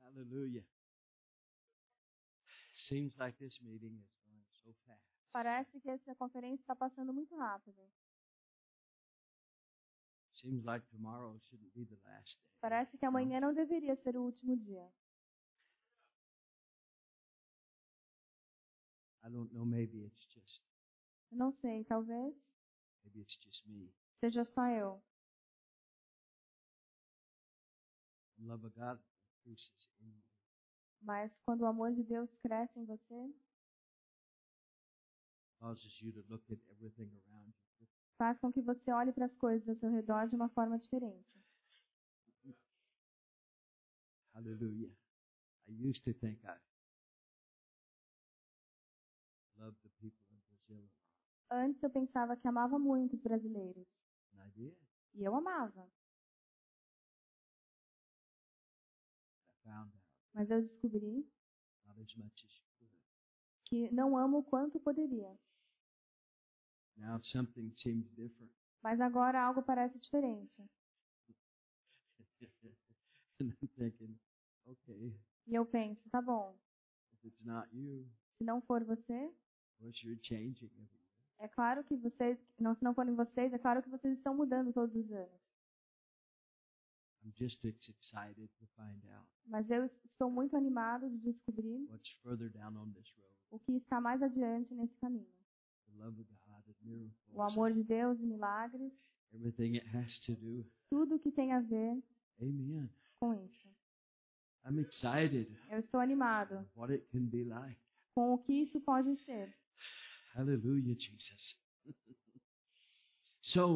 Hallelujah. Seems like this meeting is going so fast. Parece que essa conferência está passando muito rápido. Seems like tomorrow shouldn't be the last day. Parece que amanhã não deveria ser o último dia. I don't know, maybe it's just Eu não sei, talvez maybe it's just me. seja só eu. The love of God increases in you. Mas quando o amor de Deus cresce em você, Causes you to look at everything around you. faz com que você olhe para as coisas ao seu redor de uma forma diferente. Hallelujah. I used to think I loved the people in Brazil. Antes eu pensava que amava muito os brasileiros. And I did. E eu amava. I found out Mas eu descobri not as much as you could. que não amo o quanto poderia. Now something seems different. Mas agora algo parece diferente. And I'm thinking, okay, E eu penso, tá bom, if it's not you, se não for você, well, you're changing every year. é claro que vocês, não, se não forem vocês, é claro que vocês estão mudando todos os anos. I'm just excited to find out Mas eu estou muito animado de descobrir what's further down on this road. o que está mais adiante nesse caminho. The love of God and miracles. O amor de Deus e milagres, Everything it has to do. tudo que tem a ver Amen. com isso. I'm excited Eu estou animado what it can be like. com o que isso pode ser. Hallelujah, Jesus. So,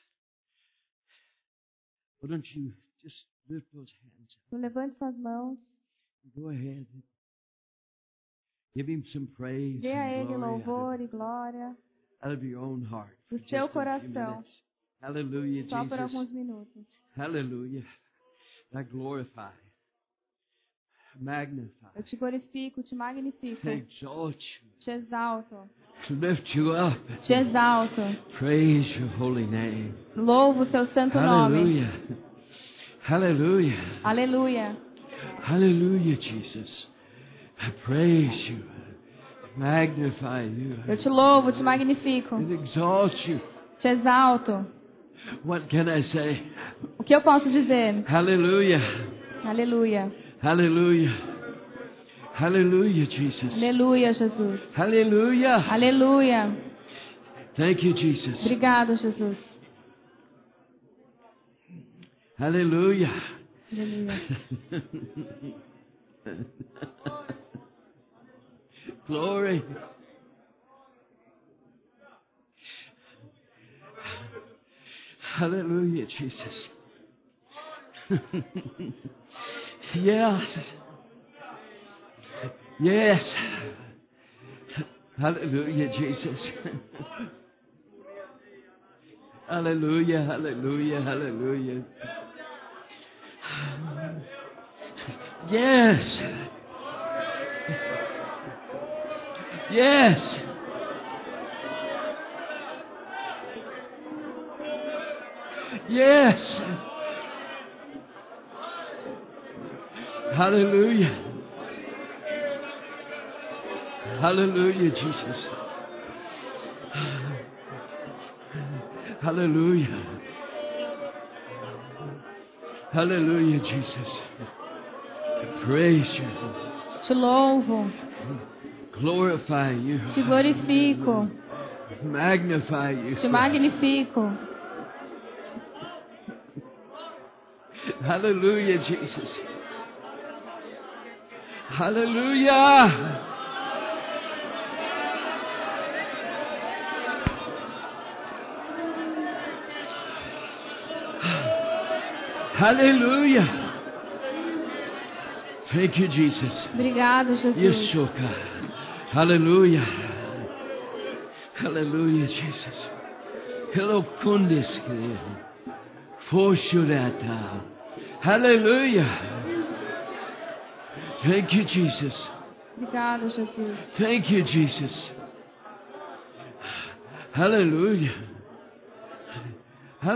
why don't you just lift those hands up? Então, levante suas mãos, Go ahead. Give him some praise dê a and Ele glory louvor e glória out of your own heart. do for seu just a few coração, minutes. Hallelujah, só por Jesus. alguns minutos. Hallelujah. I glorify, magnify, Eu te glorifico, te magnifico, exalt you, te exalto, lift you up, te exalto. praise your holy name. Louvo o seu santo nome. Hallelujah. Hallelujah. Aleluia. Hallelujah, Jesus. I praise you, magnify you, Eu te louvo, te magnifico, and exalt you. te exalto. What can I say? O que eu posso dizer? Hallelujah. Aleluia. Hallelujah. Hallelujah, Jesus. Aleluia, Jesus. Hallelujah. Aleluia. Thank you, Jesus. Obrigado, Jesus. Hallelujah. Aleluia. Glory. Hallelujah, Jesus. Yes. Yes. Hallelujah, Jesus. Hallelujah, hallelujah, hallelujah. Yes. Yes. Yes. Hallelujah. Hallelujah, Jesus. Hallelujah. Hallelujah, Jesus. I praise you. Te louvo, Glorify you. te glorifico, Magnify you. te magnifico. Hallelujah, Jesus. Hallelujah. Hallelujah. Thank you, Jesus. Obrigado, Jesus. Yeshoka. Hallelujah. Hallelujah, Jesus. Hello, Kundiski. Foshurata. Hallelujah. Thank you, Jesus. Obrigado, Jesus. Thank you, Jesus. Hallelujah.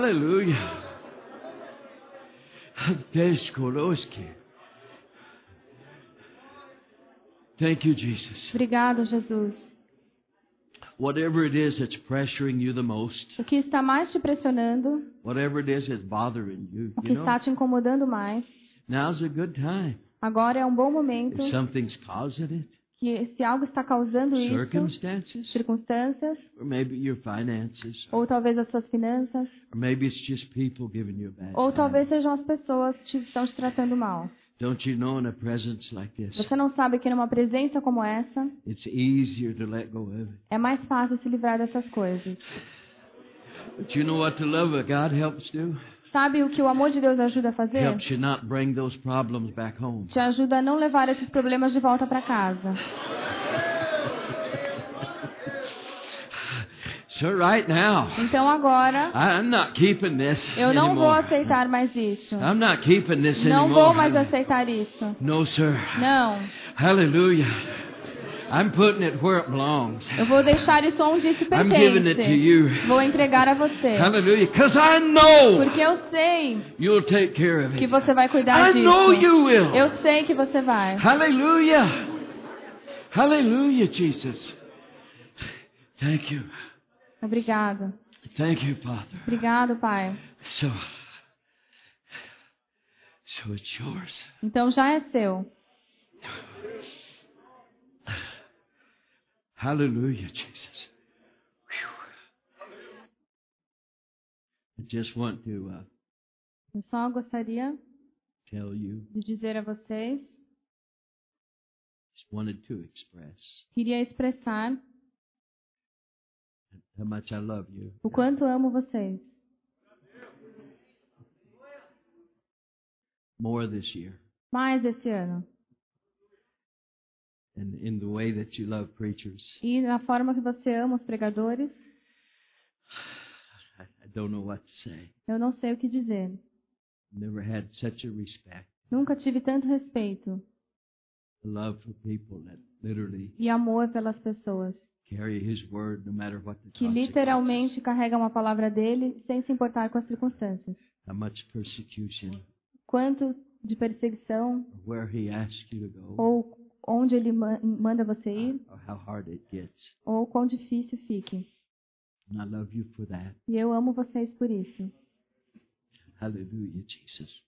Hallelujah. Deshkoroski. Thank you, Jesus. Obrigado, Jesus. Whatever it is that's pressuring you the most, O que está mais te pressionando, whatever it is that's bothering you, o que está te incomodando mais, now's a good time. agora é um bom momento If something's causing it, que se algo está causando isso, circumstances, circunstâncias, or maybe your finances, ou talvez as suas finanças, or maybe it's just people giving you a bad ou talvez time. sejam as pessoas que estão te tratando mal. Don't you know in a presence like this, Você não sabe que numa presença como essa, it's easier to let go of it. é mais fácil se livrar dessas coisas. But you know what the love of God helps do? Sabe o que o amor de Deus ajuda a fazer? Helps you not bring those problems back home. Te ajuda a não levar esses problemas de volta para casa. So right now, Então agora, I'm not keeping this eu não vou anymore. aceitar mais isso. I'm not keeping this Não anymore. vou mais aceitar isso. No, sir. Não. Hallelujah. I'm putting it where it belongs. Eu vou deixar isso onde isso I'm giving it to pertence. you. Vou entregar a você. Hallelujah. Because I know Porque eu sei you'll take care of que it. você vai cuidar I know disso. you will. Eu sei que você vai. Hallelujah. Hallelujah, Jesus. Thank you. Obrigado. Thank you, Father. Obrigado, Pai. So it's yours. Então já é seu. Hallelujah, Jesus. Whew. I just want to Eu só gostaria tell you, de dizer a vocês, just wanted to express queria expressar how much I love you. o quanto amo vocês. More this year. Mais esse ano. And in the way that you love preachers. E na forma que você ama os pregadores, I don't know what to say. eu não sei o que dizer. Never had such a respect. Nunca tive tanto respeito Love for people that literally e amor pelas pessoas carry His word no matter what the que consequences. literalmente carregam a palavra dele sem se importar com as circunstâncias. How much persecution, Quanto de perseguição or where He asks you to go, ou onde ele manda você ir, or how hard it gets. ou quão difícil fique. And I love you for that. E eu amo vocês por isso. Hallelujah, Jesus.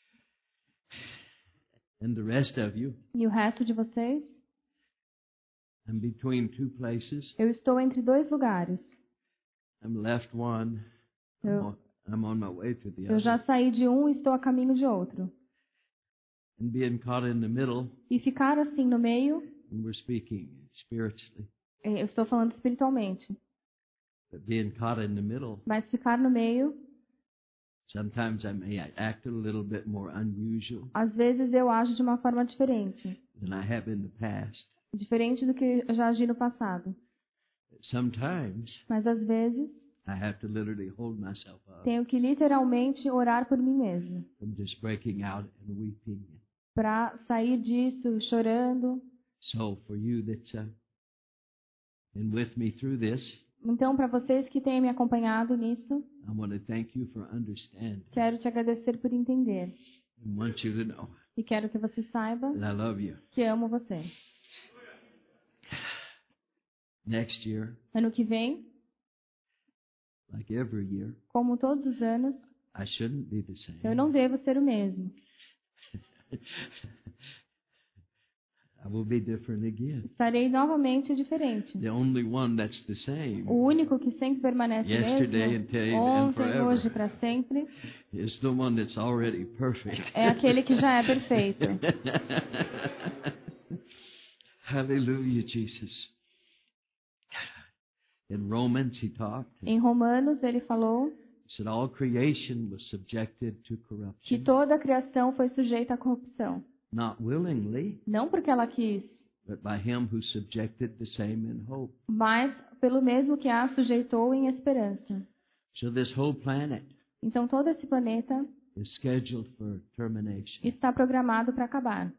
And the rest of you, E o resto de vocês? I'm between two places. Eu estou entre dois lugares. I'm left one. I'm on my way to the Eu já other. saí de um e estou a caminho de outro. And being caught in the middle, E ficar assim no meio, and we're speaking spiritually, eu estou falando espiritualmente, but being caught in the middle, mas ficar no meio, sometimes I may act a little bit more unusual às vezes eu ajo de uma forma diferente. than I have in the past. Diferente do que eu já agi no passado. Sometimes Mas às vezes I have to literally hold myself up tenho que literalmente orar por mim mesmo. from just breaking out and weeping. Para sair disso chorando. So for you that's been with me through this, Então, para vocês que têm me acompanhado nisso, I want to thank you for understanding. quero te agradecer por entender. I want you to know E quero que você saiba that I love you. que amo você. Next year, Ano que vem, like every year, como todos os anos, I shouldn't be the same. eu não devo ser o mesmo. I will be different again. Estarei novamente diferente. The only one that's the same O único que sempre permanece yesterday and today mesmo, and ontem, forever hoje, para sempre, is the one that's already perfect. é aquele que já é perfeito. Hallelujah, Jesus. In Romans, he talked. Em Romanos, ele falou He said all creation was subjected to que corruption, toda a criação foi sujeita à corrupção. not willingly, Não porque ela quis, but by him who subjected the same in hope. mas pelo mesmo que a sujeitou em esperança. So this whole planet Então todo esse planeta is scheduled for termination. está programado para acabar.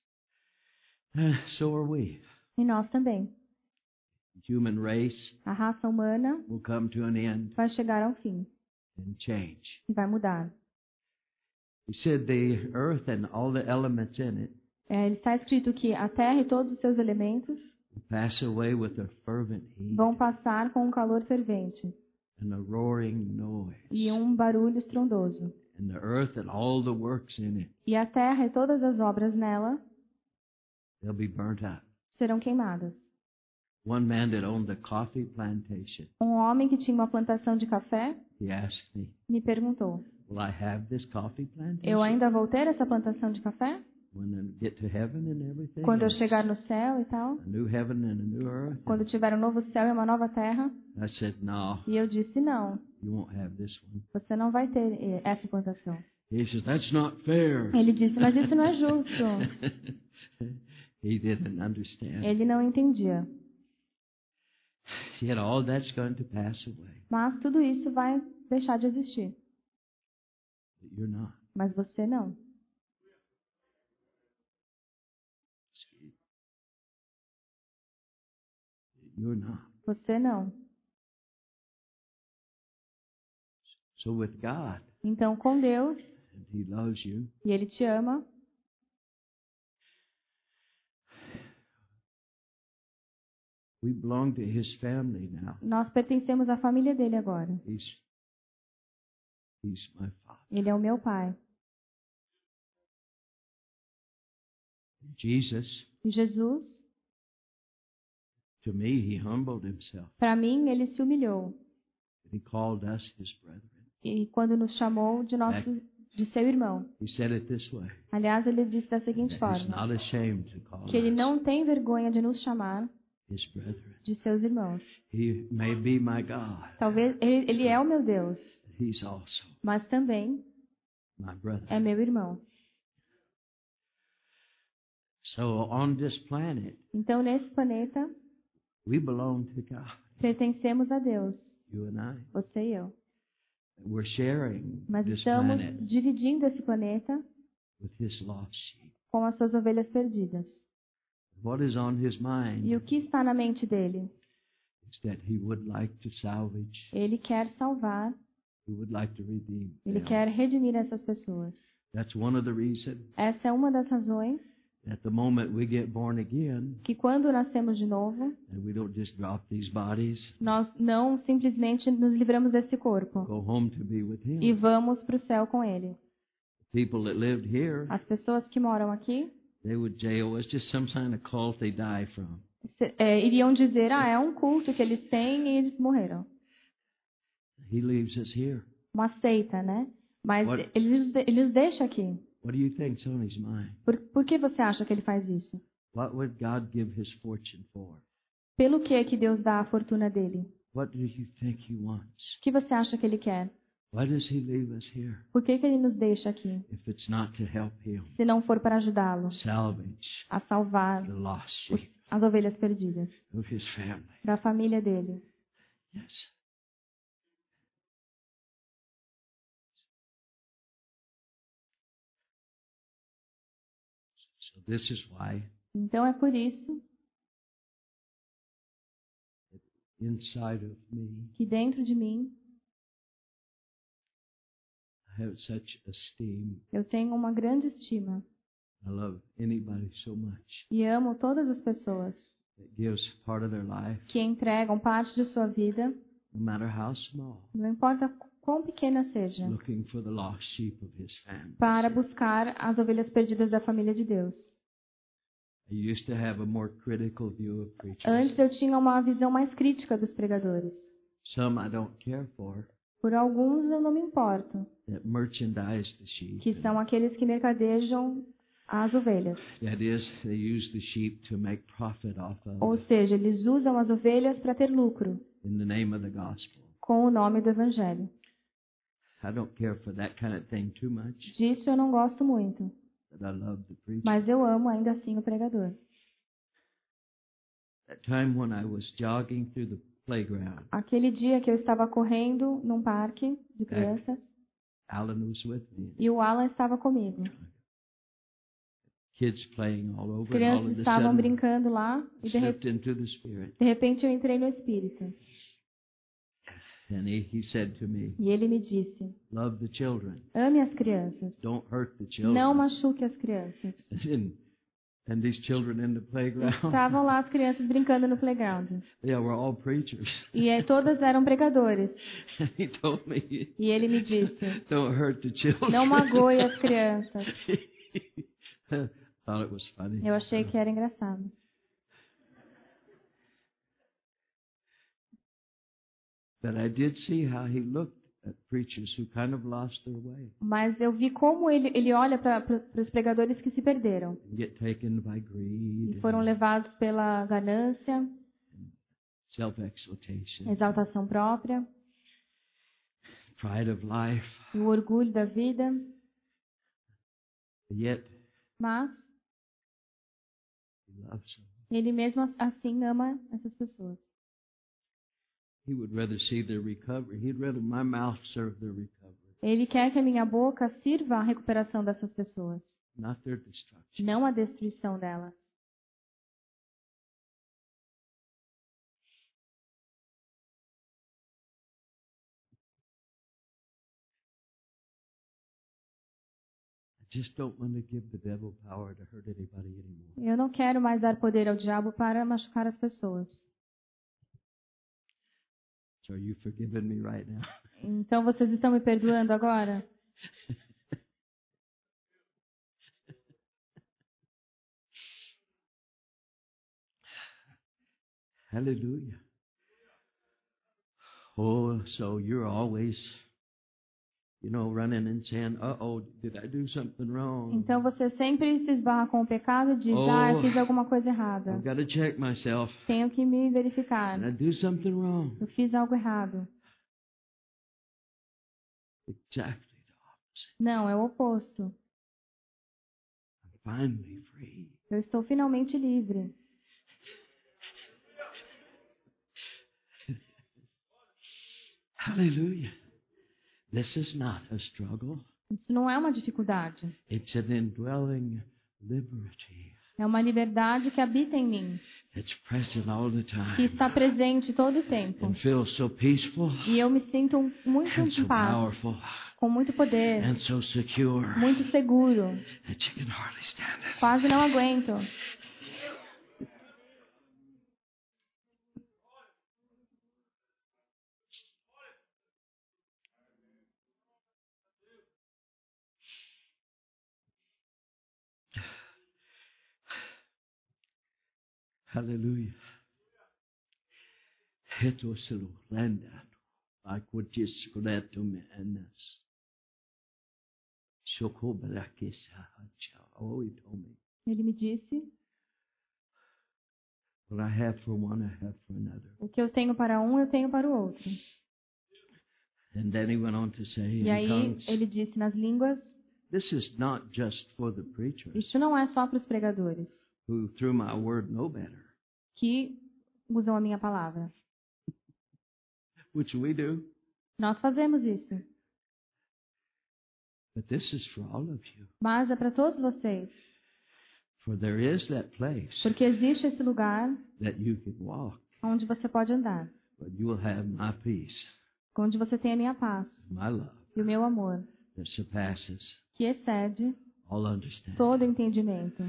So are we. E nós também. The human race A raça humana will come to an end vai chegar ao fim and change. e vai mudar. He said the earth and all the elements in it Está escrito que a terra e todos os seus elementos will pass away with a fervent heat vão passar com um calor fervente and a roaring noise, e um barulho estrondoso. and the earth and all the works in it, E a terra e todas as obras nela they'll be burnt up. serão queimadas. One man that owned a coffee plantation, Um homem que tinha uma plantação de café he asked me perguntou: will I have this coffee eu plantation ainda vou ter essa plantação de café? when I get to heaven and everything? Quando eu and chegar no céu e tal? a new heaven and a new earth? Quando tiver um novo céu e uma nova terra? I said, no, E eu disse: não, you won't have this one. você não vai ter essa plantação. He says, that's not fair. Ele disse: mas isso não é justo. He didn't understand. Ele não entendia. Yet all that's going to pass away. Mas tudo isso vai deixar de existir. But you're not. Mas você não. You're not. Você não. So with God, Então, com Deus, and He loves you, e Ele te ama, we belong to His family now. nós pertencemos à família dele agora. He's my Father. Ele é o meu pai. Jesus, E Jesus, to me, He humbled Himself. para mim, ele se humilhou. He called us His brethren. E quando nos chamou de seu irmão. He said it this way. Aliás, ele disse da seguinte He's forma: not ashamed to call que ele us não tem vergonha de nos chamar His brethren. de seus irmãos. He may be my God. Talvez ele é o meu Deus, He's also mas também my brother. é meu irmão. So on this planet, Então, nesse planeta, we belong to God. pertencemos a Deus, You and I. você e eu. We're sharing Mas this estamos planet dividindo esse planeta with His lost sheep. com as suas ovelhas perdidas. What is on His E mind o que está na mente dele? is that He would like to salvage. Ele quer salvar, He would like to redeem ele them. quer redimir essas pessoas. That's one of the reasons Essa é uma das razões at the moment we get born again, que quando nascemos de novo, and we don't just drop these bodies, nós não simplesmente nos livramos desse corpo go home to be with e Him. vamos para o céu com ele. People that lived here, As pessoas que moram aqui they would say, oh, it's just some kind of cult they die from. iriam dizer: é um culto que eles têm e eles morreram. He leaves us here. Uma seita, né? Mas What- ele os deixa aqui. What do you think's on His mind? Por que você acha que ele faz isso? What would God give His fortune for? Pelo que Deus dá a fortuna dele? What do you think He wants? O que você acha que ele quer? Why does He leave us here Por que ele nos deixa aqui? if it's not to help Him Se não for para ajudá-lo salvage a salvar the lost sheep as ovelhas perdidas of His family? da família dele. Yes. So this is why Então é por isso inside of me que dentro de mim I have such esteem. eu tenho uma grande estima I love anybody so much e amo todas as pessoas that gives part of their life, que entregam parte de sua vida, no matter how small, não importa quão pequena seja, looking for the lost sheep of His family. para buscar as ovelhas perdidas da família de Deus. I used to have a more critical view of preachers. Antes eu tinha uma visão mais crítica dos pregadores. Some I don't care for Por alguns eu não me importo, that merchandise the sheep. que são aqueles que mercadejam as ovelhas. That is, they use the sheep to make profit off of Ou seja, eles usam as ovelhas para ter lucro in the name of the gospel. com o nome do Evangelho. I don't care for that kind of thing too much, Disso eu não gosto muito, but I love the preacher. mas eu amo ainda assim o pregador. That time when I was jogging through the playground, Aquele dia que eu estava correndo num parque de crianças Alan was with me. e o Alan estava comigo. Kids playing all As over, and all crianças of a estavam sudden brincando lá e slipped into the Spirit. de repente eu entrei no Espírito. And he said to me, E ele me disse: love the children. ame as crianças, Don't hurt the children. não machuque as crianças. And And these children in the playground, Estavam lá as crianças brincando no playground. yeah, we're all preachers. E aí todas eram pregadores. And he told me, E ele me disse, don't hurt the children. não magoe as crianças. Thought it was funny. Eu achei que era engraçado. But I did see how he looked at preachers who kind of lost their way Mas eu vi como ele olha para os pregadores que se perderam. and get taken by greed E foram levados pela ganância, and self-exaltation, exaltação própria, pride of life. o orgulho da vida. Yet Mas he loves them. ele mesmo assim ama essas pessoas. He would rather see their recovery. He'd rather my mouth serve their recovery, Ele quer que a minha boca sirva à recuperação dessas pessoas, not their destruction. não à destruição delas. I just don't want to give the devil power to hurt anybody anymore. Eu não quero mais dar poder ao diabo para machucar as pessoas. So are you forgiving me right now? Então vocês estão me perdoando agora? Hallelujah. Oh, so you're always, running and saying, uh-oh, did I do something wrong? Então você sempre se esbarra com o pecado e diz, eu fiz alguma coisa errada. I've got to check myself. Tenho que me verificar. Did I do something wrong? Eu fiz algo errado. Exactly the opposite. Não, é o oposto. I'm finally free. Eu estou finalmente livre. Hallelujah. This is not a struggle. Isso não é uma dificuldade. It's an indwelling liberty É uma liberdade que habita em mim, that's present all the que time está presente todo o tempo. and feels so peaceful E eu me sinto muito and em so paz, powerful com muito poder, and so secure muito seguro. that you can hardly stand it. Quase não aguento. Hallelujah. Heto selo lenda akwotis kuleto menas. Shoko balakisa hacha. Oh, he told me. Ele me disse, What I have for one, I have for another. o que eu tenho para um, eu tenho para o outro. And then he went on to say, E in aí tongues, ele disse nas línguas, this is not just for the preachers isso não é só para os pregadores who through my word know better, que usam a minha palavra. which we do, Nós fazemos isso, but this is for all of you. mas é para todos vocês, For there is that place porque existe esse lugar that you can walk, onde você pode andar, but you will have my peace, onde você tem a minha paz my love, e o meu amor, that surpasses que excede all understanding. todo entendimento.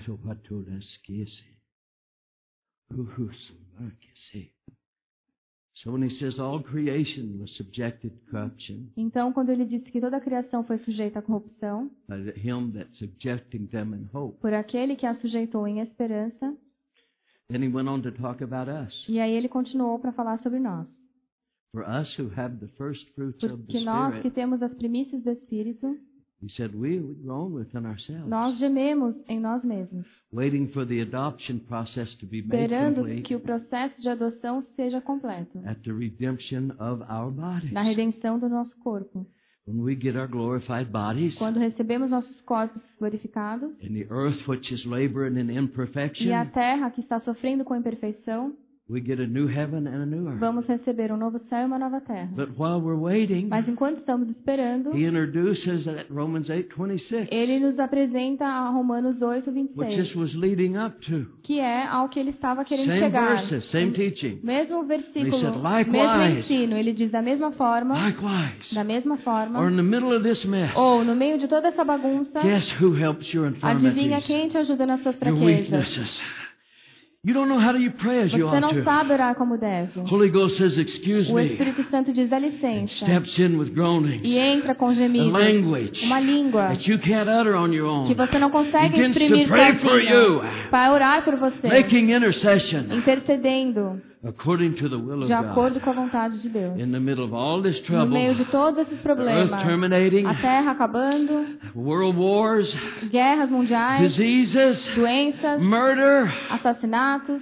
So when he says all creation was subjected to corruption, Então, quando ele disse que toda a criação foi sujeita à corrupção, by him that's subjecting them in hope, por aquele que a sujeitou em esperança, then he went on to talk about us. e aí ele continuou para falar sobre nós. For us who have the first fruits of the Porque nós que Spirit, temos as primícias do Espírito, he said, we groan within ourselves, nós gememos em nós mesmos, waiting for the adoption process to be made esperando complete que o processo de adoção seja completo, at the redemption of our bodies. na redenção do nosso corpo. When we get our glorified bodies, Quando recebemos nossos corpos glorificados, and the earth which is laboring in e a imperfection, terra que está sofrendo com imperfeição, We get a new heaven and a new earth. Vamos receber um novo céu e uma nova terra. But while we're waiting, Mas enquanto estamos esperando, he introduces at Romans 8:26, ele nos apresenta a Romanos 8, which 26, this was leading up to. que é ao que ele estava querendo Same chegar. verses, same teaching. Mesmo versículo, He said, "Likewise." mesmo ensino, ele diz da mesma forma, Likewise, da mesma or forma, in the middle of this mess, ou no meio de toda essa bagunça, guess who helps your adivinha infirmities, quem te ajuda nas suas your fraquezas. weaknesses. You don't know how to pray as you Você ought não to. sabe orar como deve. Holy Ghost says, "Excuse O me," Espírito Santo diz dá and licença steps in with groaning, e entra com a gemidos, language uma língua that you can't utter on your own. que você não consegue Begins to exprimir pray for you, sozinho, para orar por você, making intercession intercedendo according to the will of de acordo God. com a vontade de Deus. In the middle of all this No trouble, meio de todos esses the earth problemas, terminating, a terra acabando, world wars, guerras mundiais, diseases, doenças, murder, assassinatos,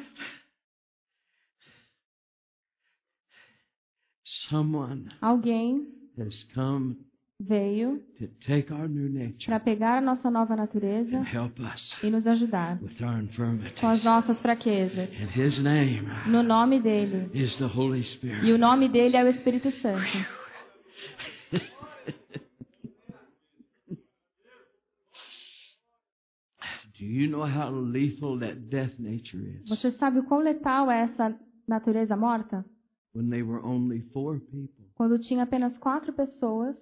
someone alguém has come veio to take our new nature para pegar a nossa nova natureza and help us e nos ajudar with our infirmities. com as nossas fraquezas. And His name No nome dele. is the Holy E Spirit. o nome dele é o Espírito Santo. Do you know how lethal that death nature is? Você sabe o quão letal é essa natureza morta? When they were only 4 people. Quando tinha apenas 4 pessoas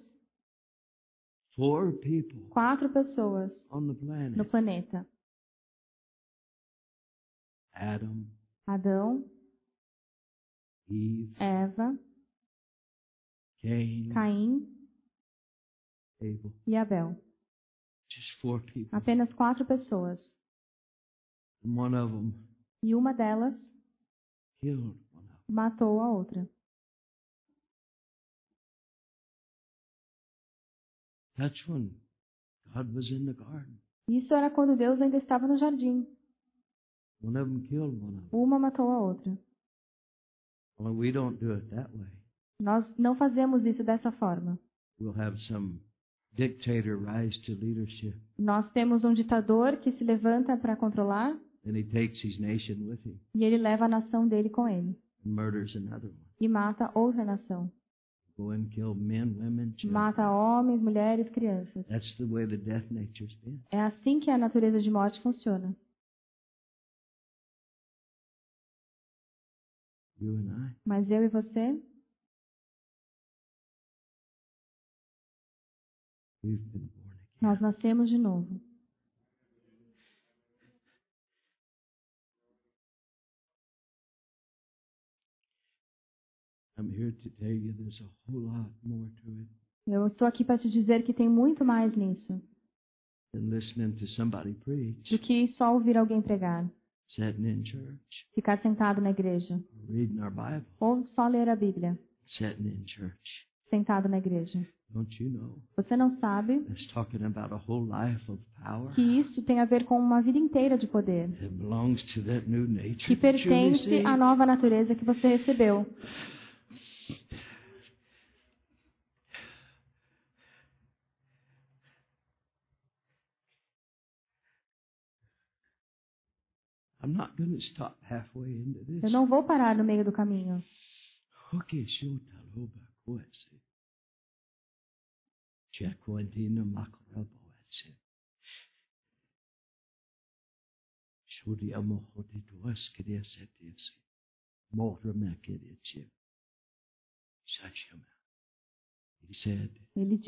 4 people 4 pessoas on the planet. no planeta. Adam, Adão, Eve, Eva, Cain, Caim Abel. e Abel. Just 4 people. Apenas 4 pessoas. And one of them E uma delas killed one of them. matou a outra. That's when God was in the garden. Isso era quando Deus ainda estava no jardim. One of them killed one of them. Uma matou a outra. Well, we don't do it that way. Nós não fazemos isso dessa forma. We'll have some dictator rise to leadership, Nós temos um ditador que se levanta para controlar and he takes his nation with him e ele leva a nação dele com ele. and murders another one. E mata outra nação. Go and kill men, women, children. Mata homens, mulheres, crianças. That's the way the death nature's been. É assim que a natureza de morte funciona. You and I. Mas eu e você, We've been born again. nós nascemos de novo. I'm here to tell you there's a whole lot more to it Eu estou aqui para te dizer que tem muito mais nisso than listening to somebody preach, do que só ouvir alguém pregar, sitting in church, ficar sentado na igreja, reading our Bible, ou só ler a Bíblia, sitting in church. sentado na igreja. Don't you know? Você não sabe That's talking about a whole life of power que isso tem a ver com uma vida inteira de poder, that belongs to that new nature que that you pertence received. à nova natureza que você recebeu. I'm not going to stop halfway into this. Eu não vou parar no meio do caminho. Okay, shota loba koese. Chekwendina makoraboese. Shudi amohoti duas kediasetisi. Mora mekeditsi. Shachama. Ele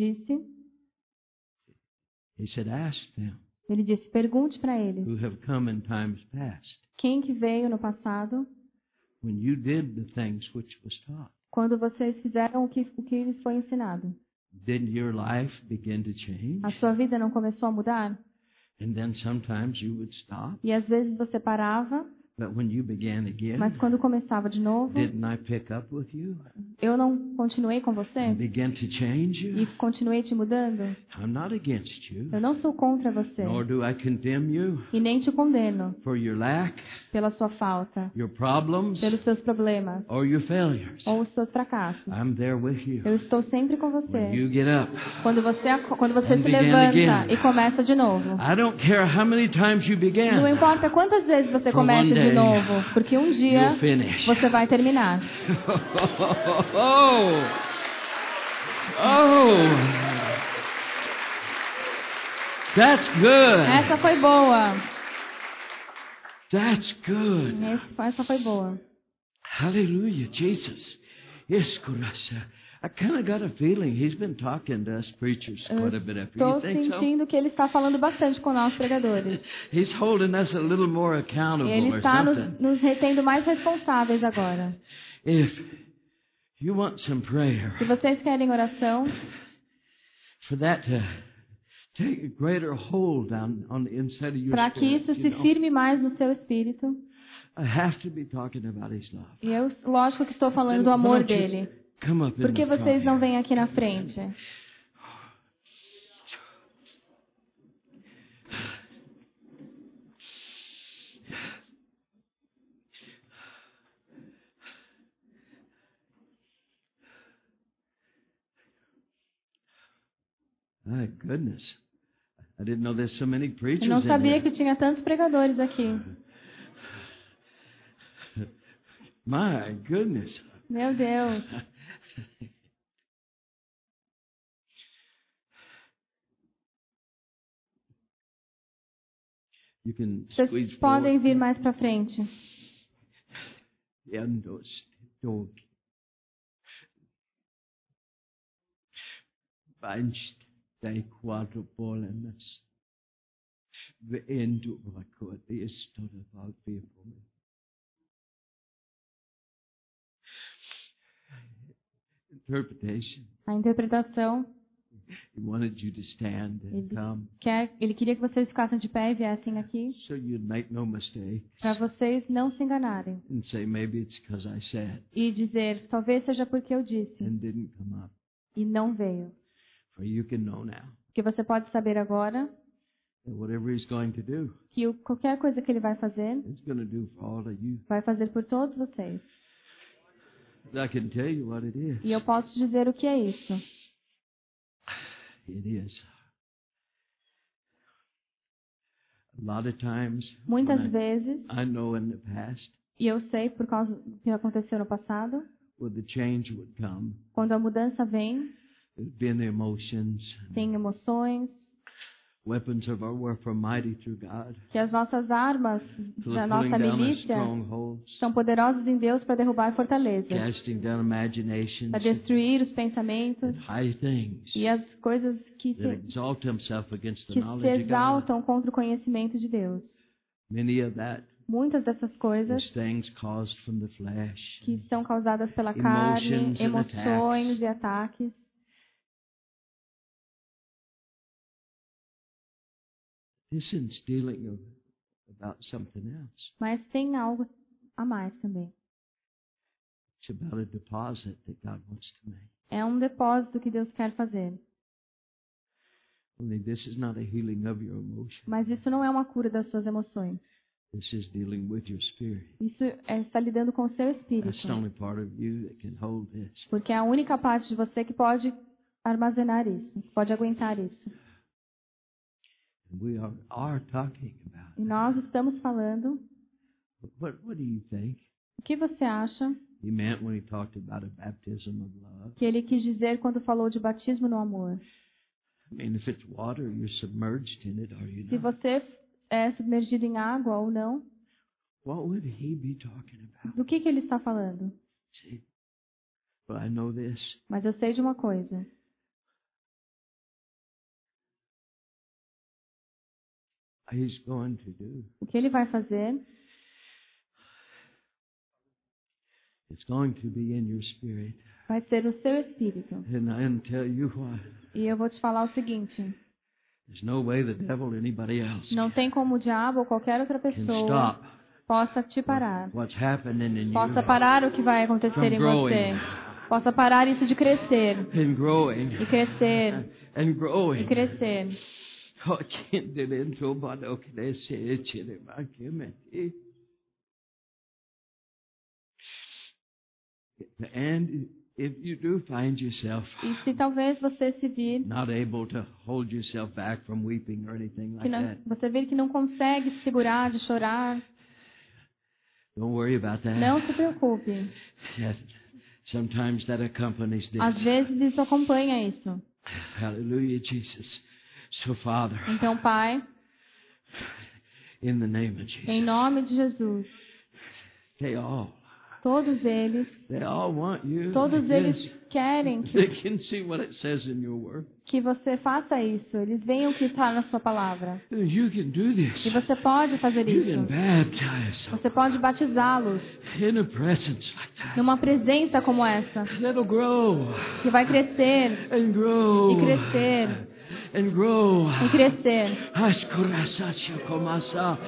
said, ask them Ele disse, pergunte para eles, who have come in times past, quem que veio no passado, when you did the things which was taught. quando vocês fizeram o que lhes foi ensinado. Didn't your life begin to change? A sua vida não começou a mudar? And then sometimes you would stop. E às vezes você parava, But when you began again, mas quando começava de novo, didn't I pick up with you eu não continuei com você and began to change e you? continuei te mudando? I'm not against you, Eu não sou contra você nor do I condemn you e nem te condeno for your lack, pela sua falta, your problems, pelos seus problemas or your failures. ou os seus fracassos. I'm there with you. Eu estou sempre com When você. you get up, Quando você And se begin levanta again. e começa de novo. I don't care how many times you Não began. importa quantas vezes você For começa one de de novo, porque um dia you'll finish. você vai terminar. That's good. Essa foi boa. That's good. Essa foi boa. Hallelujah, Jesus. Yes, Kurasa. I kind of got a feeling he's been talking to us preachers quite a bit after. You Estou think so? sentindo que ele está falando bastante com nós pregadores. He's holding us a little more E accountable ele or está something. nos retendo mais responsáveis agora. If you want some prayer Se vocês querem oração, for that to take a greater hold on the inside of your para que spirit, isso you se know, firme mais no seu espírito. I have to be talking about his love. E eu, lógico que estou falando do Why amor don't you dele. come up in Por que the vocês front não here? vêm aqui na frente? My goodness. I didn't know there's so many preachers Eu não in sabia here. que tinha tantos pregadores aqui. My goodness. Meu Deus. You can Vocês squeeze podem forward. vir mais para frente. Endos dog. Banst dai quadro polenas. Veendo vakot the stod about people. Interpretation. A interpretação, He wanted you to stand and Ele- come ele queria que vocês ficassem de pé e viessem aqui, so you'd make no mistakes para vocês não se enganarem. and say maybe it's because I said E dizer, talvez seja porque eu disse and didn't come up. e não veio. For you can know now Porque você pode saber agora that whatever he's going to do, que qualquer coisa que ele vai fazer, he's going to do for all of you. vai fazer por todos vocês. I can tell you what it is. E eu posso dizer o que é isso. It is. A lot of times, Muitas when vezes, I know in the past, e eu sei por causa do que aconteceu no passado, when the change would come, quando a mudança vem, there'd been emotions, tem emoções, weapons of our warfare mighty through God, que as nossas armas for da the nossa pulling down of milícia strongholds, são poderosas em Deus para derrubar fortalezas, casting down imaginations, para destruir os pensamentos and high things e as coisas que that se, exalt himself against the que se knowledge of God. exaltam contra o conhecimento de Deus. Many of that Muitas dessas coisas is things caused from the flesh. que são causadas pela carne, Emotions and emoções e ataques. This is dealing about something else. Mas tem algo a mais também. It's about a deposit that God wants to make. É um depósito que Deus quer fazer. Only this is not a healing of your emotion. Mas isso não é uma cura das suas emoções. This is dealing with your spirit. Isso está lidando com o seu That's espírito. the only part of you that can hold this. Porque é a única parte de você que pode armazenar isso, que pode aguentar isso. And we are talking about E nós estamos falando. it. What do you think O que você acha he meant when he talked about a baptism of love? que ele quis dizer quando falou de batismo no amor? I mean, if it's water, you're submerged in it, are you Se not? você é submergido em água ou não, What would he be talking about? do que ele está falando? See, but I know this. Mas eu sei de uma coisa. He's going to do. O que ele vai fazer It's going to be in your spirit. vai ser o seu espírito. And I'll tell you what. E eu vou te falar o seguinte: There's no way the devil or anybody else não tem como o diabo ou qualquer outra can pessoa stop possa te parar. what's happening in Possa you parar o que vai acontecer from em growing você. Possa parar isso de crescer. and growing E crescer. and E growing. crescer. Oh, can't do it so bad. Okay, let's say it's in it. I can't. And if you do find yourself E se talvez você se vir not able to hold yourself back from weeping or anything que like não, that, você vir que não consegue se segurar de chorar, Don't worry about that. Não se preocupe. Sometimes that accompanies this. Às vezes isso acompanha isso. Hallelujah, Jesus. So, Father, Então, Pai, in the name of em Jesus, nome de Jesus, todos eles they all want you. Todos eles querem They can see what it says in your word. que você faça isso. Eles veem o que está na sua palavra. You can do this. E você pode fazer You can isso. baptize them Você pode batizá-los in a presence like that. numa presença como essa, That'll grow que vai crescer and grow e crescer and grow. e crescer. Askurasasha komasa.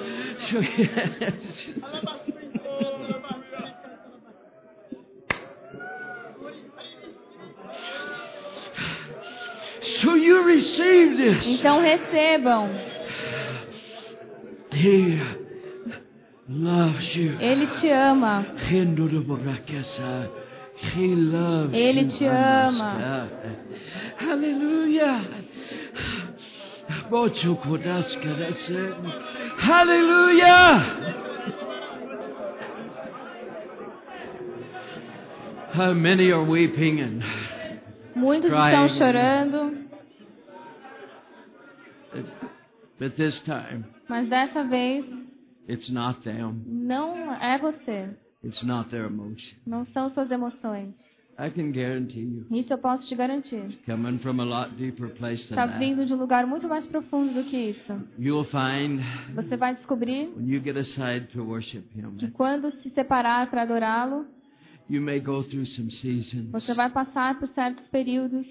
So you receive this. Então recebam. He loves you. Ele te ama. He loves Ele you. te ama. Hallelujah. Hallelujah. How many are weeping and Muitos crying? estão chorando, But this time, mas dessa vez it's not them. não é você. It's not their emotion. Não são suas emoções. I can guarantee you. Isso eu posso te garantir. Coming from a lot deeper place than Está that. vindo de um lugar muito mais profundo do que isso. You'll find Você vai descobrir when you get aside to worship Him, que quando se separar para adorá-lo, you may go through some seasons. você vai passar por certos períodos.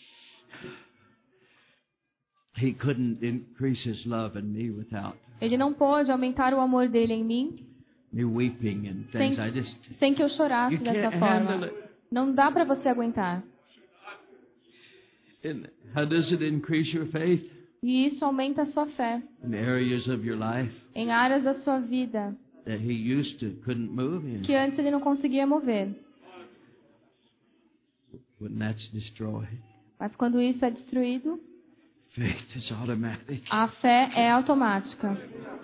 He couldn't increase His love in me without Ele não pôde aumentar o amor dele em mim me weeping and sem, things. I just sem que eu chorasse you dessa can't forma. handle it. Não dá para você aguentar. And how does it increase your faith E isso aumenta a sua fé in areas of your life em áreas da sua vida that He used to couldn't move in? que antes ele não conseguia mover. When that's destroyed, Mas quando isso é destruído, faith is automatic. a fé é automática.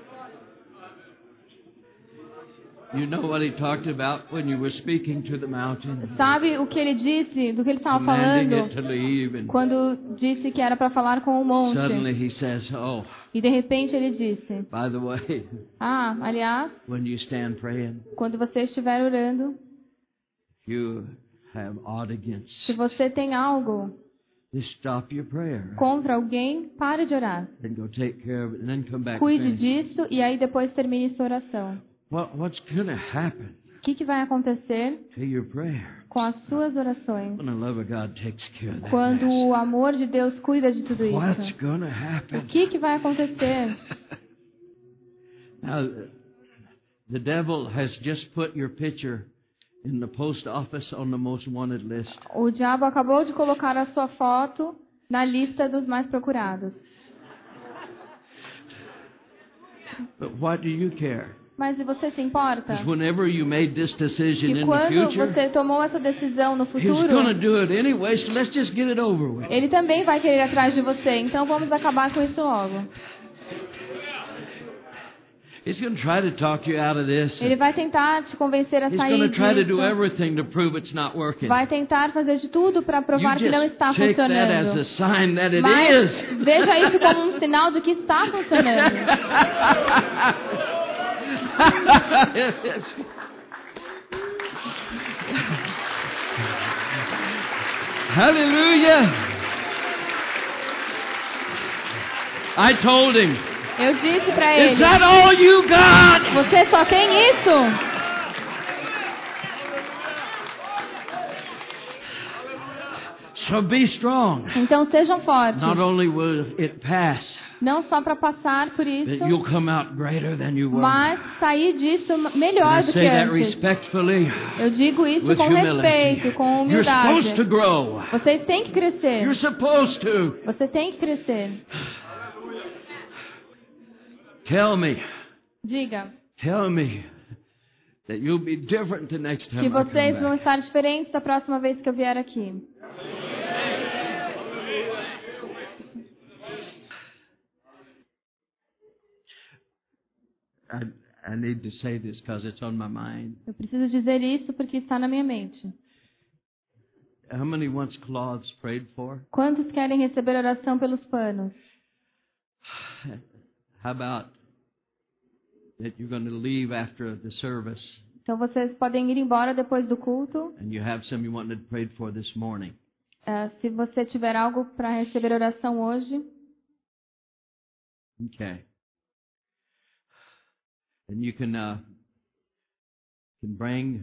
You know what He talked about when you were speaking to the mountain, Sabe o que ele disse, do que ele estava commanding falando, it to leave, and quando disse que era para falar com o monte? suddenly He says, "Oh, E de repente ele disse: by the way, Ah, aliás, when you stand praying, quando você estiver orando, you have ought against, se você tem algo just stop your prayer contra alguém, pare de orar. and go take care of it, and then come back. Cuide And finish. disso e aí depois termine sua oração. What's going to happen O que vai acontecer to your prayer com as suas orações when the love of God takes care of that quando mess? o amor de Deus cuida de tudo What's isso? going to O happen? que vai acontecer? Now, the devil has just put your picture in the post office on the most wanted list. O diabo acabou de colocar a sua foto na lista dos mais procurados. But what do you care? Mas e você se importa? Because whenever you made this decision Que in the quando future, você tomou essa decisão no he's going to futuro, do it anyway, so let's just get it over with. ele também vai querer ir atrás de você. Então vamos acabar com isso logo. He's going to try to talk you out of this. Ele vai tentar te convencer a He's sair going to try to do disso. everything to prove it's not working. Vai tentar fazer de tudo para You provar que não just está take that as funcionando. a sign that it Mas is. veja isso como um sinal de que está funcionando. Hallelujah. I told him, Eu disse para is ele: that all you got? Você só tem isso? So be strong. Então sejam fortes. Not only will it pass, Não só para passar por isso, but you'll come out greater than you were. mas sair disso And melhor I do que say that antes. respectfully, Eu digo isso with com humility. respeito, com You're supposed to humildade. grow. Vocês têm que crescer. You're supposed to. Você tem que crescer. Tell me that you'll be different the next time que I come vocês vão back. estar diferentes da próxima vez que eu vier aqui. I need to say this because it's on my mind. Eu preciso dizer isso porque está na minha mente. How many wants cloths prayed for? Quantos querem receber oração pelos panos? How about that you're going to leave after the service Então vocês podem ir embora depois do culto. and you have some you wanted prayed for this morning? Se você tiver algo para receber oração hoje, Okay. And you can bring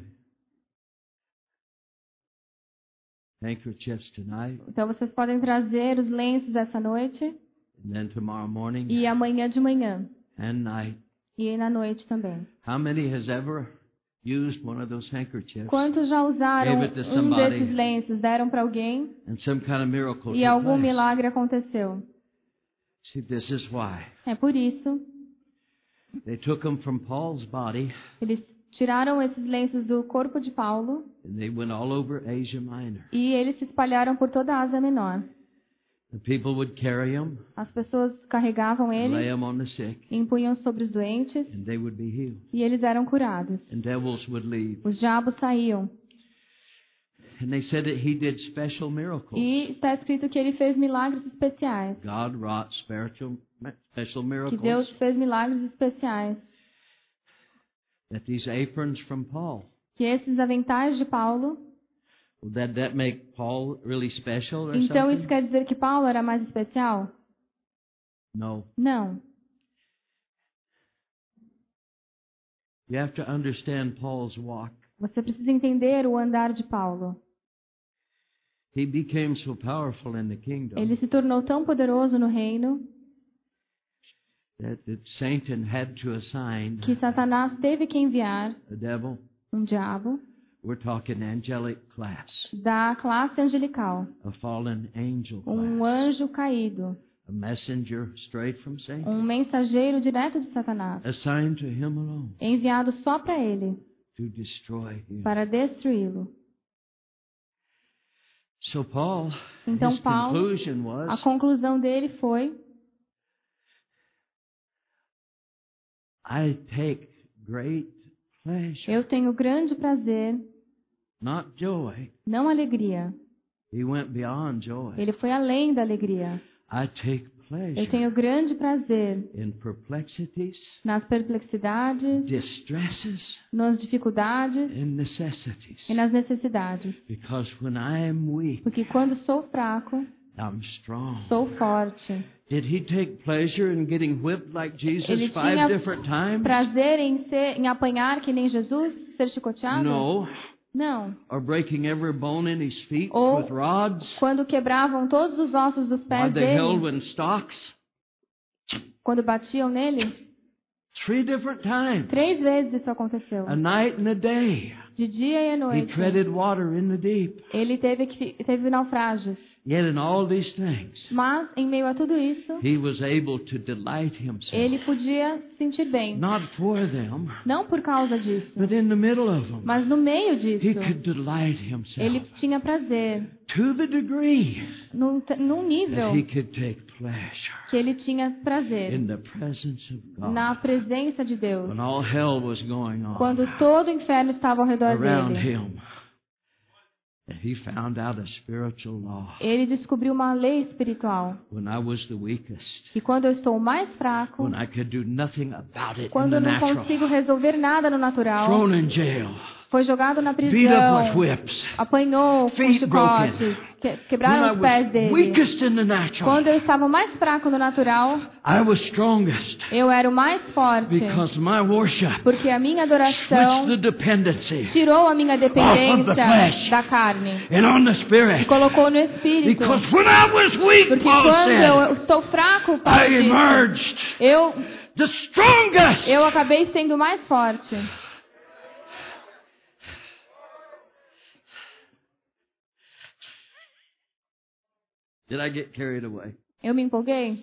handkerchiefs tonight, então vocês podem trazer os lenços essa noite and then tomorrow morning e amanhã de manhã and night. e na noite também. How many has ever used one of those handkerchiefs Quantos já usaram Gave it to um somebody. desses lenços, deram para alguém and some kind of miracle e took algum place? milagre aconteceu? See, this is why. É por isso, They took them from Paul's body eles tiraram esses lenços do corpo de Paulo and they went all over Asia Minor. e eles se espalharam por toda a Ásia Menor. The people would carry them, As pessoas carregavam lay ele, them on the sick, impunham sobre os doentes and they would be healed. e eles eram curados. And devils would leave. Os diabos saíam. And they said that he did special miracles. E está escrito que ele fez milagres especiais. God wrought special Que miracles. Deus fez milagres especiais. That these aprons from Paul, Que esses aventais de Paulo, well, that make Paul really special or então isso something? quer dizer que Paulo era mais especial? No. Não. You have to understand Paul's walk. Você precisa entender o andar de Paulo. He became so powerful in the kingdom Ele se tornou tão poderoso no reino that Satan had to assign que Satanás teve que enviar a devil. um diabo We're talking angelic class, da classe angelical, a fallen angel um class, anjo caído, a messenger straight from Satan, um mensageiro direto de Satanás, assigned to him alone enviado só para ele, to destroy him. para destruí-lo. So Paul, Então his Paulo, conclusion a was, conclusão dele foi: I take great pleasure, eu tenho grande prazer, not joy. não alegria. He went beyond joy. Ele foi além da alegria. I take Eu pleasure tenho grande prazer in perplexities, nas perplexidades, distresses, nas dificuldades and necessities. e nas necessidades. Because when I am weak, Porque quando sou fraco, I'm strong. sou forte. Did he take pleasure in getting whipped like Jesus Ele 5 tinha different times? prazer em apanhar que nem Jesus, ser chicoteado? No. Não. Or breaking every bone in his feet Ou with rods? quando quebravam todos os ossos dos While pés they held dele, in stocks? quando batiam nele? 3 different times. 3 vezes isso aconteceu. A night and a day. De dia e à He noite. treaded water in the deep. Ele teve naufrágios. Yet in all these things, Mas, em meio a tudo isso, he was able to delight himself. ele podia se sentir bem. Not for them, Não por causa disso, but in the middle of them. mas no meio He disso, could delight himself ele tinha prazer. to the degree Num that nível he could take pleasure que ele tinha prazer in the presence of na God. presença de Deus. When all hell was going on Quando todo o inferno estava ao redor around dele, him, he found out a spiritual law. ele descobriu uma lei espiritual. When I was the weakest, Que quando eu estou mais fraco, when I could do nothing about it in quando the eu não natural, consigo resolver nada no natural, thrown in jail, foi jogado na beat up prisão, with whips, apanhou com feet chicotes, when quebraram I os pés was dele. weakest in the natural, Quando eu estava mais fraco no natural, I was strongest eu era o mais forte, because my worship porque a minha switched adoração the dependency tirou a minha off of the dependência flesh da carne and on the e spirit. colocou no espírito. Because when I was weak, Porque Paul quando said, eu estou fraco, Paulo I disse, emerged the strongest. eu acabei sendo mais forte. Did I get carried away? Eu me empolguei?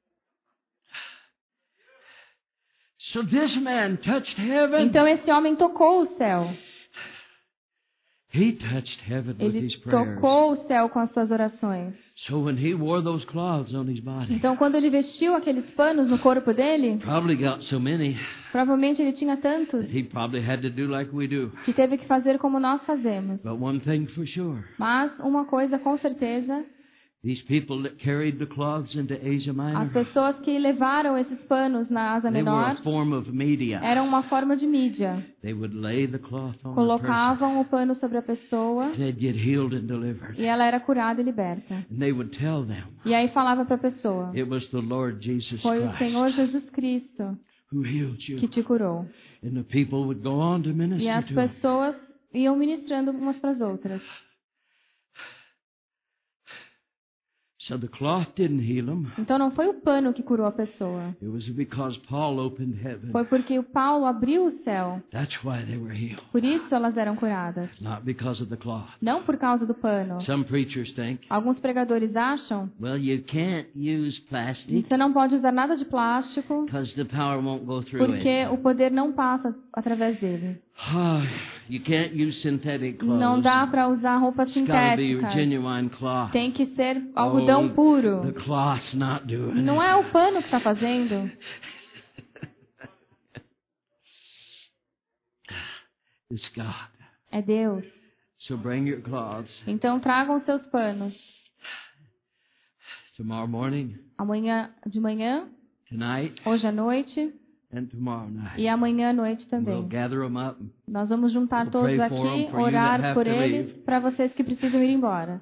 So this man touched heaven. Então esse homem tocou o céu. He touched heaven with Ele his prayers. tocou o céu com as suas orações. So when he wore those cloths on his body, Então, quando ele vestiu aqueles panos no corpo dele, probably got so many provavelmente ele tinha tantos that he probably had to do like we do. que teve que fazer como nós fazemos. But one thing for sure, Mas uma coisa com certeza, these people that carried the cloths into Asia as Minor, pessoas que levaram esses panos na Ásia they were Menor a form of media. eram uma forma de mídia. They would lay the cloth on the person. Colocavam o pano sobre a pessoa They'd get healed and delivered. e ela era curada e liberta. And they would tell them E aí falava para a pessoa: it was the Lord Jesus foi o Senhor Christ Jesus Cristo who healed que you. te curou. And the people would go on to E minister as to him. pessoas iam ministrando umas para as outras. So the cloth didn't heal them. Então não foi o pano que curou a pessoa. It was because Paul opened heaven. Foi porque o Paulo abriu o céu. That's why they were healed. Por isso elas eram curadas. Not because of the cloth. Não por causa do pano. Some preachers think, Alguns pregadores acham well, you can't use que plastic você não pode usar nada de plástico because the power won't go through porque it. o poder não passa através dele. You can't use synthetic clothes. Não dá para usar roupas It's gotta be sintéticas. genuine cloth. Tem que ser algodão The puro. cloth's not doing Não it. é o pano que está fazendo. It's God. É Deus. So bring your cloths Então tragam seus panos. tomorrow morning, Amanhã de manhã, tonight, hoje à noite and tomorrow night. e amanhã à noite We'll também. gather them up. Nós vamos juntar We'll todos pray for aqui, them, for you that orar have por to eles, leave. para vocês que precisam ir embora.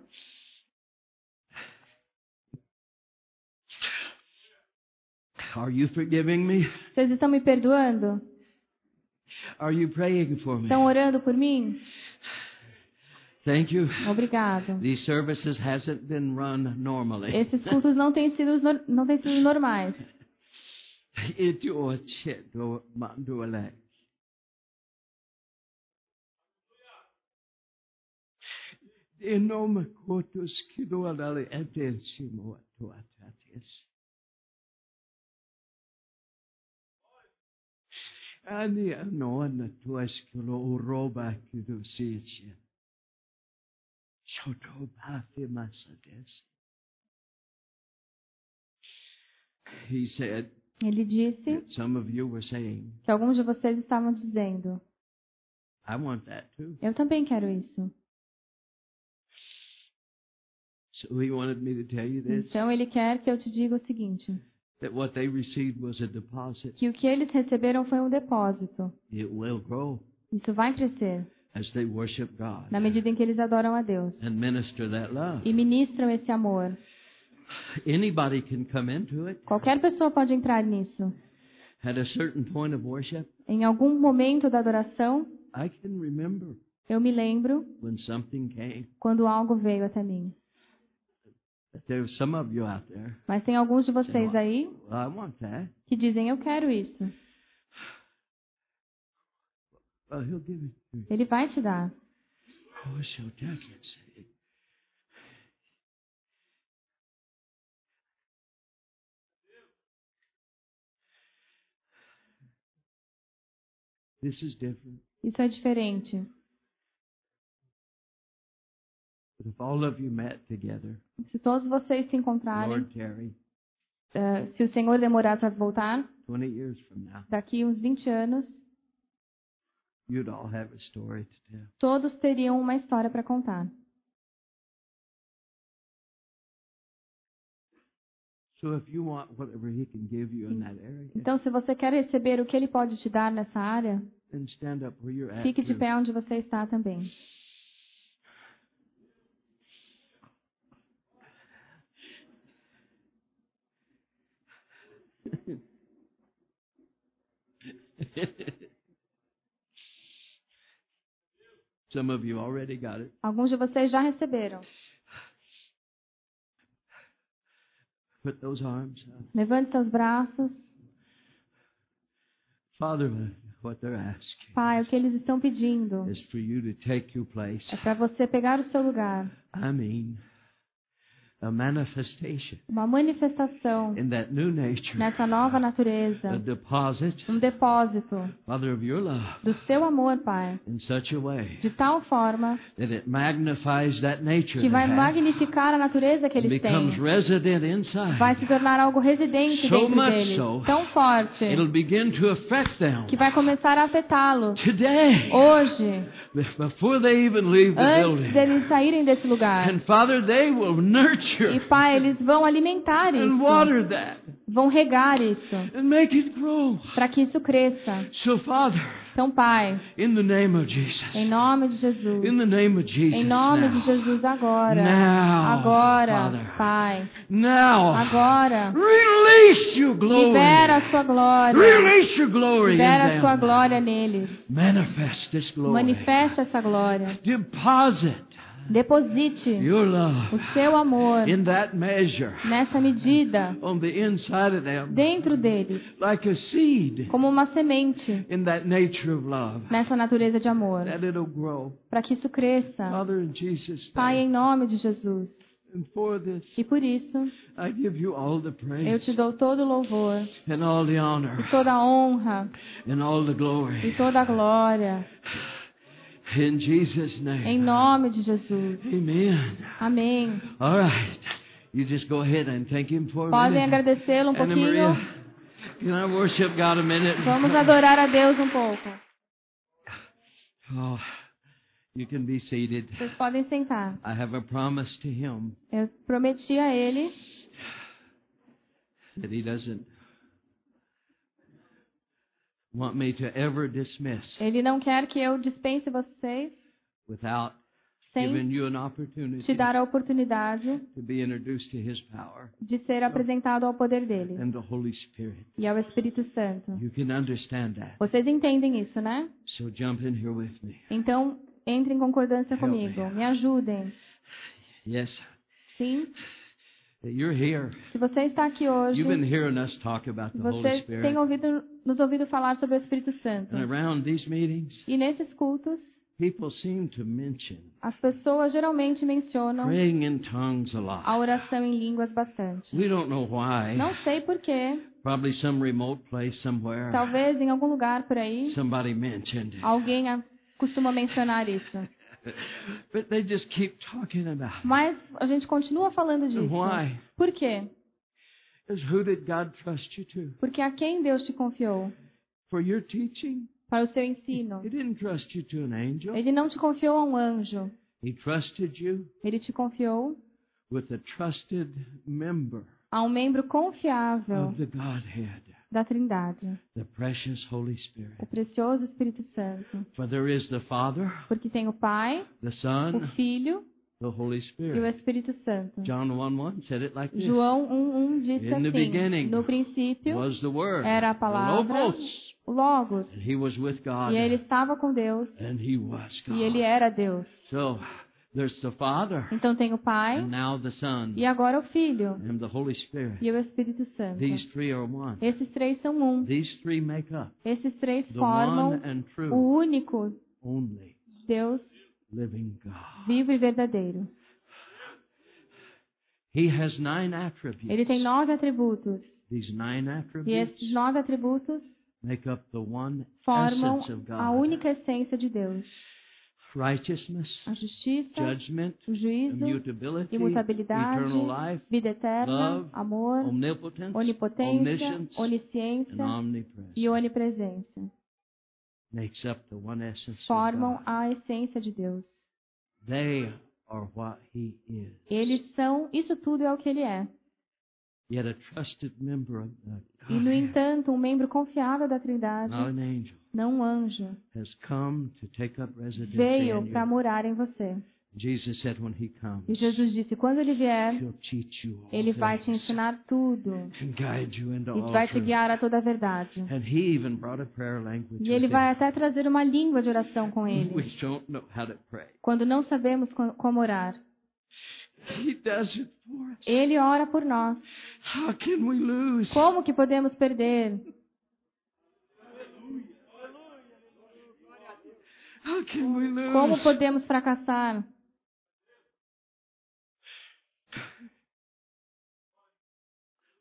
Are you forgiving me? Vocês estão me perdoando? Are you praying for me? Estão orando por mim? Thank you. Obrigado. These services hasn't been run normally. Esses cultos não têm sido normais. Em nome cotos que do adale etensimo atuatatis. Ani anona tuas que lo uroba que do sitio. Choto pathi masades. He said Ele disse that some of you were saying, que alguns de vocês estavam dizendo: I want that too. eu também quero isso. So he wanted me to tell you this, Então ele quer que eu te diga o seguinte: that what they received was a deposit. que o que eles receberam foi um depósito. It will grow Isso vai crescer as they worship God na medida em que eles adoram a Deus and minister that love. e ministram esse amor. Anybody can come into it Qualquer pessoa pode entrar nisso. at a certain point of worship. Em algum momento da adoração, I can remember eu me lembro when something came. quando algo veio até mim. But there's some of you out there. Mas tem alguns de vocês aí Well, I want that. que dizem: eu quero isso. Well, he'll give it to you. Ele vai te dar. Oh, so I can't say it. This is different. Isso é diferente. But if all of you met together, Se todos vocês se encontrarem, Lord Terry, se o Senhor demorar para voltar, 20 years from now, daqui uns 20 anos, you'd all have a story to tell. todos teriam uma história para contar. So if you want whatever he can give you in that area, Então, se você quer receber o que Ele pode te dar nessa área, then stand up where you're at. fique de too. pé onde você está também. Some of you already got it. Alguns de vocês já receberam. Put those arms up. Levante seus braços. Father, what they're asking Pai, o que eles estão pedindo is for you to take your place. é para você pegar o seu lugar. I mean, a manifestation uma manifestação in that new nature, nessa nova a natureza, deposit, um depósito Father, of your love do seu amor, Pai, in such a way de tal forma that it magnifies that nature que vai they have magnificar a natureza que and eles becomes têm. resident inside. Vai se tornar algo residente So dentro much deles, so, tão forte, It'll begin to affect them que vai começar a afetá-los today, hoje, before they even leave the antes building. deles saírem desse lugar. And Father, they will E nurture Pai, eles vão alimentar and isso, water that vão regar isso, and make it grow. para que isso cresça. So, Father, Então, Pai, in the name of Jesus, em nome de Jesus, in the name of Jesus, em nome de now, Jesus, agora, Now, agora, Father. Pai, now, agora, release your glory. libera a sua glória, Release your glory in libera a sua them. glória neles, Manifest this glory. manifesta essa glória, Deposit deposite your love o seu amor in that measure nessa medida on the inside of them, dentro deles, like a seed como uma semente in that nature of love, nessa natureza de amor, that it'll grow. para que isso cresça. Father, in Jesus' Pai, em name, nome de Jesus. and for this, E por isso, I give you all the eu praise te dou todo o louvor, and all the e honor toda a honra, and all the e glory. toda a glória, In Jesus' em name. nome de Jesus. Amen. Amém. All right. You just go ahead and thank Him for a Podem minute. agradecê-lo um Anna pouquinho. Maria, can I worship God a minute? Vamos adorar a Deus um pouco. Oh, you can be seated. Vocês podem sentar. I have a promise to Him Eu prometi a Ele that He doesn't want me to ever dismiss Ele não quer que eu dispense vocês without sem giving you an opportunity te dar a oportunidade to be introduced to His power de ser apresentado ao poder dele and the Holy Spirit. e ao Espírito Santo. You can understand that. Vocês entendem isso, né? So jump in here with me. Então, entrem em concordância comigo. Me ajudem. Yes, Sim, you're here. se você está aqui hoje, You've been hearing us talk about the Holy você tem Spirit. nos ouvido falar sobre o Espírito Santo. And around these meetings, E nesses cultos, people seem to mention as pessoas geralmente mencionam praying in tongues a lot. a oração em línguas bastante. We don't know why. Não sei porquê. Probably some remote place somewhere. Talvez em algum lugar por aí, Somebody mentioned it. alguém costuma mencionar isso. But they just keep talking about it. Mas a gente continua falando disso. Why? Por quê? Because who did God trust you to? Porque a quem Deus te confiou? For your teaching? Para o seu ensino. He didn't trust you to an angel. Ele não te confiou a um anjo. He trusted you Ele te confiou with a trusted member a um membro confiável of the Godhead, da Trindade, the precious Holy o Spirit. precioso Espírito Santo. For there is the Father, Porque tem o Pai, the o Son, Filho the Holy e o Spirit. Espírito Santo. John 1:1 said it like this. João 1:1 disse In the assim: beginning no princípio was the Word, era a the palavra, Logos, o Logos, and He was with God, e ele estava com Deus, and He was God. e ele era Deus. So there's the Father, Então tem o Pai, and now the Son, e agora o Filho, and the Holy Spirit. e o Espírito Santo. These three are one. Esses três são um. These three make up Esses três the formam one and o true, único only Deus living God. vivo e verdadeiro. He has 9 attributes. Ele tem 9 atributos. These 9 E attributes esses 9 atributos make up the one formam essence of a God. única essência de Deus. Righteousness, A justiça, judgment, o juízo, immutability, imutabilidade, eternal life, vida eterna, love, amor, omnipotence, onipotência, omniscience, and onisciência omnipresence. e onipresença. Makes up the one essence of Formam God. a essência de Deus. They are what He is. Eles são, isso tudo é o que ele é. Yet a trusted member of the E, no Godhead, entanto, um membro confiável da Trindade, not an angel, não um anjo, has come to take up residence veio in para you. morar em você. Jesus said when He comes, E Jesus disse, quando ele vier, He'll teach you all ele vai te things ensinar tudo and guide you into e all vai te truth. guiar a toda a verdade. And He even brought a prayer language E ele with vai Him. até trazer uma língua de oração com ele, We don't know how to pray. quando não sabemos como orar. He does it for us. Ele ora por nós. How can we lose? Como que podemos perder? How can we lose? Como podemos fracassar?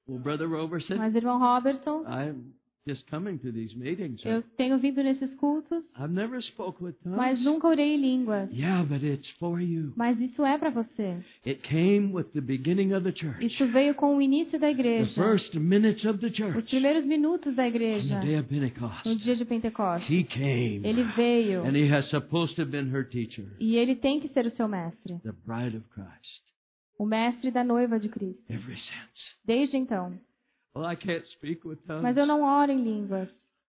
Well, Brother Robertson, Mas, irmão Robertson, I'm just coming to these meetings. eu tenho vindo nesses cultos, I've never spoke with tongues. mas nunca orei em línguas. Yeah, but it's for you. Mas isso é para você. It came with the beginning of the church. Isso veio com o início da The igreja. first minutes of the Os church. primeiros minutos da On igreja. the day of Pentecost. No dia de Pentecostes. He came. Ele veio. And he has supposed to have been her teacher. E ele tem que ser o seu mestre. The bride of Christ. O mestre da noiva de Cristo. Ever since. Desde então. Well, I can't speak with tongues. Mas eu não oro em línguas.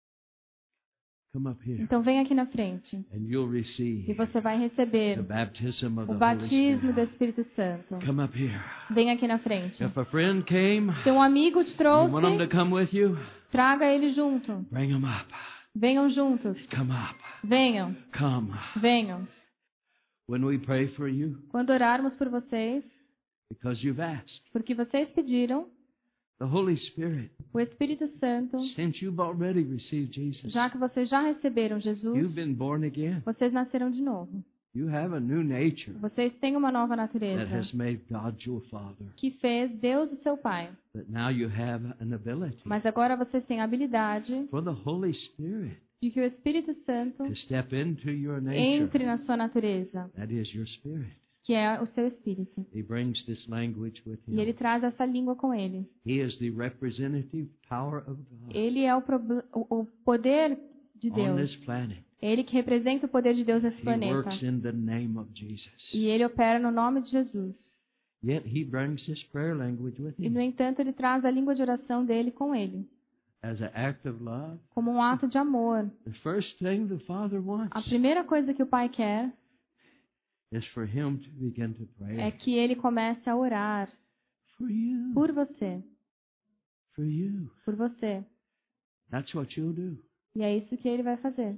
Come up here. Então vem aqui na frente. And you'll E receive você vai receber the baptism of o the Holy batismo do Spirit. Espírito Santo. Come up here. Vem aqui na frente. If a friend came, Se um amigo te you want them to trouxe, come with you, traga ele junto. bring them up. Venham juntos. Come up. Venham. Come. Venham. When we pray for you, Quando orarmos por vocês, because you've asked, porque vocês pediram, the Holy Spirit, o Espírito Santo, since you've already received Jesus, já que vocês já receberam Jesus, you've been born again. vocês nasceram de novo. You have a new nature Vocês têm uma nova that natureza has made God your Father. que fez Deus o seu Pai. But now you have an ability Mas agora vocês têm a habilidade for the Holy Spirit de que o Espírito Santo to step into your nature. entre na sua natureza, That is your spirit. que é o seu Espírito. He brings this language with E ele him. traz essa língua com ele. He is the representative power of God Ele é o poder de on Deus. this planet. Ele que representa o poder de Deus nesse He planeta. works in the name of Jesus. E ele opera no nome de Jesus. Yet he brings his prayer language with E, no him entanto, ele traz a língua de oração dele com ele, as an act of love. como um ato de amor. The first thing the Father wants A primeira coisa que o Pai quer is for him to begin to pray é que ele comece a orar for you. por você, For you. por você. That's what you'll do. E é isso que ele vai fazer.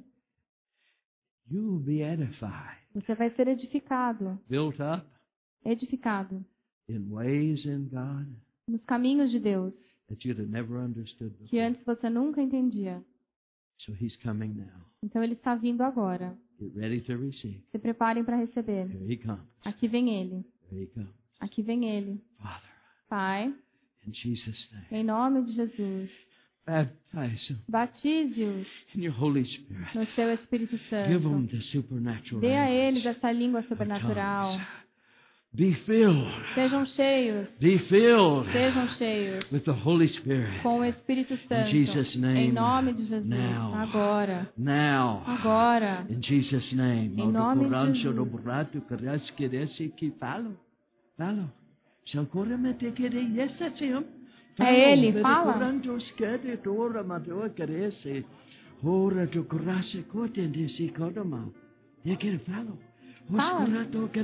You will be edified, Você vai ser edificado, built up edificado in ways in God nos caminhos de Deus, that you'd have never understood que before. antes você nunca entendia. So he's coming now. Então ele está vindo agora. Get ready to receive. Se preparem para receber. Here he comes. Aqui vem ele. Here he comes. Aqui vem ele. Father, Pai, in Jesus' name, em nome de Jesus, baptize him batize-os in your Holy Spirit. no seu Espírito Give Santo. them the supernatural Dê a eles language essa língua of sobrenatural. tongues. Be filled. Sejam cheios, Be filled sejam cheios with the Holy Spirit. com o Espírito Santo. Jesus' name. Em nome de Jesus. Now. Agora. Now, Agora. in Jesus' name. Em nome de Falo. É ele, fala. Fala.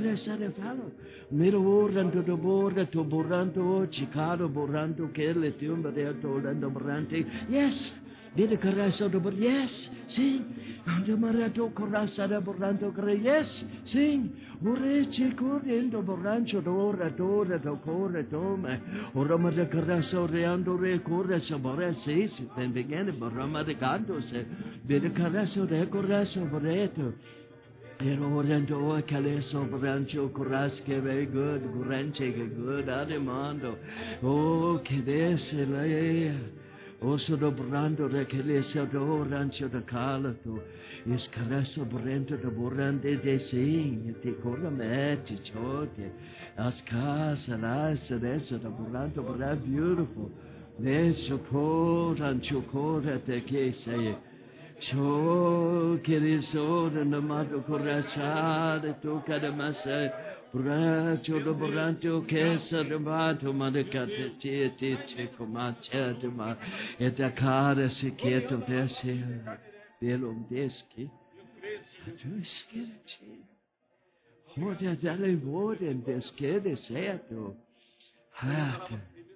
Yes. Did coração do yes, sim. Ando marato coração do borrando yes, sim. Ureche correndo borrancho do ora do corre toma. Ora mara coração reando re corre sabore sis. Then begin borrama de canto se. Did coração de coração boreto. Pero orando o caleso brancho corasque very good, branche good, ademando. Oh, que desse la. Oso do brando de kelesa do rancho de calato. Es caraso brento de borrande de sing. Te corra meti chote. As casa la seresa de borrando bra beautiful. Neso rancho corra te que say. Cho keriso de namato corrasa de tu cadamasa. Bracho do brancho que sa de mato madecate te comacha de ma et a cara se quieto desse pelo desque tu skirti hoda dale voden desque de certo hat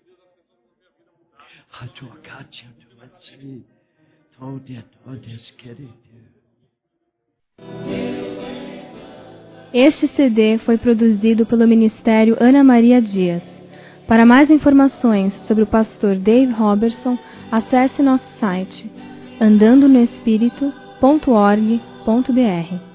hatu kacha tu matsi todo skirti. Este CD foi produzido pelo Ministério Ana Maria Dias. Para mais informações sobre o pastor Dave Robertson, acesse nosso site andandonoespírito.org.br.